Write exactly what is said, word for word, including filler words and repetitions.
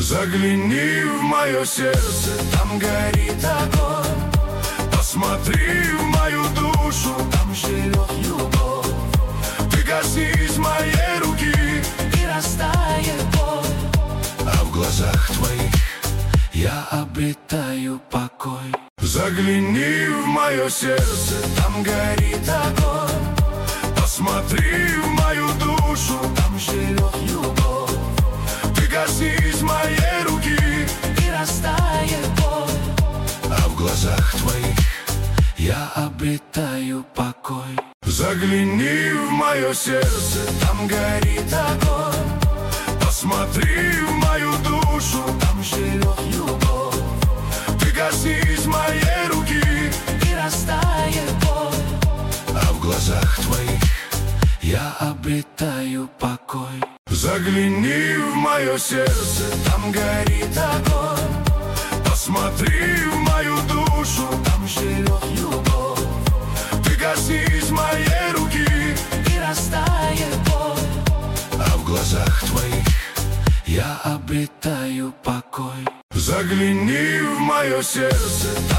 Загляни в мое сердце, там горит огонь. Посмотри в мою душу, там живет любовь. Ты коснись моей руки, и растает боль. А в глазах твоих я обретаю покой. Загляни в мое сердце, там горит огонь. Посмотри в мою душу, там живет любовь. Ты коснись моей руки, и растает боль. А в глазах твоих я обретаю покой. Загляни в мое сердце, там горит огонь. Посмотри в мою душу, там живет любовь. Ты коснись моей руки, и растает боль. А в глазах твоих я обретаю покой. Загляни в мое сердце, там горит огонь. Посмотри в мою душу, там живет любовь. Ты коснись моей руки, и растает боль. А в глазах твоих я обретаю покой. Загляни в мое сердце,